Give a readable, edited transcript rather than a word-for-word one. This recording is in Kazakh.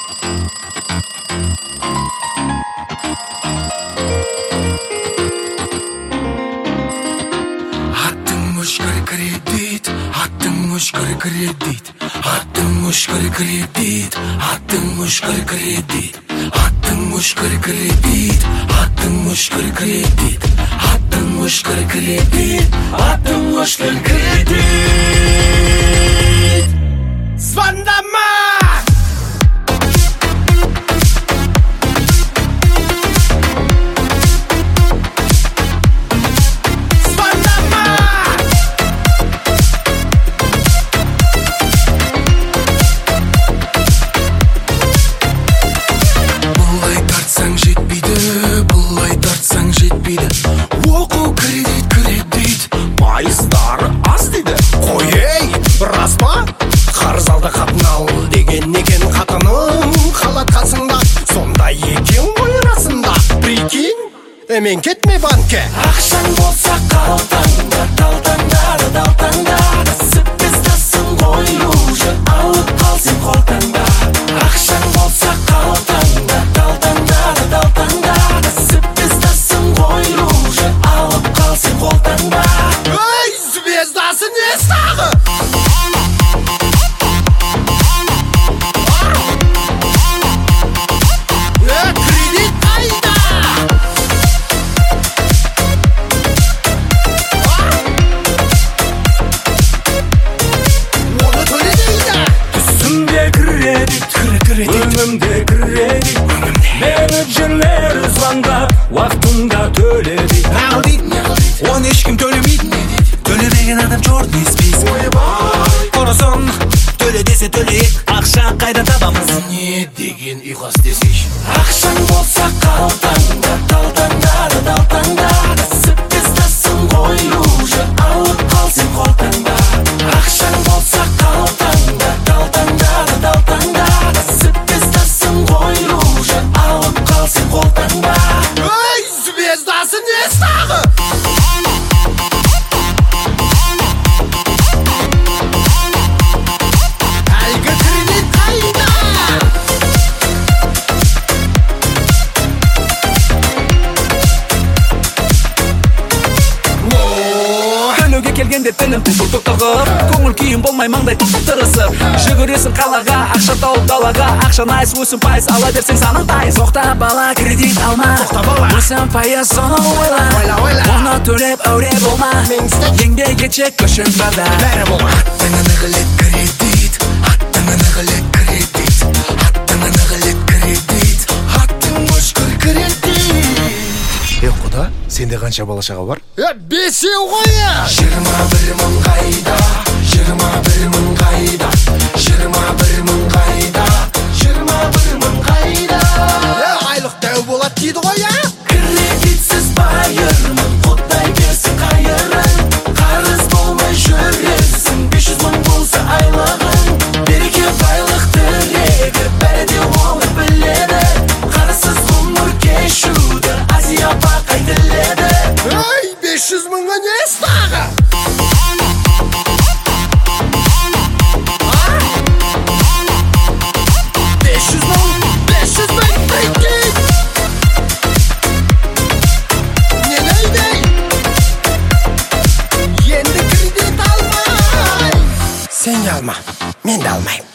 кредит, attım muşkır kredit, attım muşkır kredit, attım muşkır kredit, attım muşkır kredit, attım muşkır kredit, attım muşkır kredit. Звондама! Оқу кредит, пайыздары аз дейді. Қой ей, рас па? Қарыз алды қатын ал деген екен қатыным. Қалат қасыңда, сонда екен ғой расында. Прикинь, мен кетме банкке. Ақшаң болса қалтаңда, далтаңда, сыппестасың ғой уже, алып қалсың қолтаңда. Ақшаң болса қалтаңда, далтаңда, сыппестасың ғой уже, алып қалсың қолтаңда. Ой, звездасы не стағы? Кредит қайда? Оны төледейді. Түсімде кредит, өңімде кредит, менеджерлер звондап уақытында төледі. Неғыл дейді? Оны ешкім төлемейді. Төлемеген адам черный список. Ойбай, құрысын, төле десе төлейік, ақша қайда табамыз? Не деген ұйқас десейші. Ақшаң болса қалтаңда, далтаңда, сыппестасың ғой уже, алып қалсың қолтаңда. Ақшаң болса қалтаңда, далтаңда, сыппестасың ғой уже, алып қалсың қолтаңда. Ой, звездасы не стағы? Әлгі кредит қайда? Төлеуге келгенде тілім тоқтығып, көңіл күйім болмай маңдай тырысып, жүгіресің қалаға, ақша тауып далаға, ақша найс өсім пайыз, ала берсең саның тайыз. Тоқта бала, кредит алма, өсім пайыз, соны ойла, оны төлеп әуре болма, еңбек етшек көшін бада. Бәрі болма. Аттыңа нығылет кредит, аттыңа нығылет кредит, аттыңа нығылет кредит, аттың мүшкір кредит. Құда, сенде қанша бала шаға бар? 5-еу ғой! 21 мың қайда, 21 мың қайда, 21 мың қайда, 21 мың қайда. Айлық дәу болады дейді ғой, ә? Кредитсіз байырмын, құдай берсін қайырын, қарыз болмай жүресің, 500 мың болса айлығын, береке байлық тілегі, бәрі де оны біледі, қарызсыз ғұмыр кешуді Азия бақай тіледі. Ой, 500 мыңға не стағы? 500 мың, прикинь! Не нәйдей? Енді кредит алмай! Сен алма, мен де алмайм.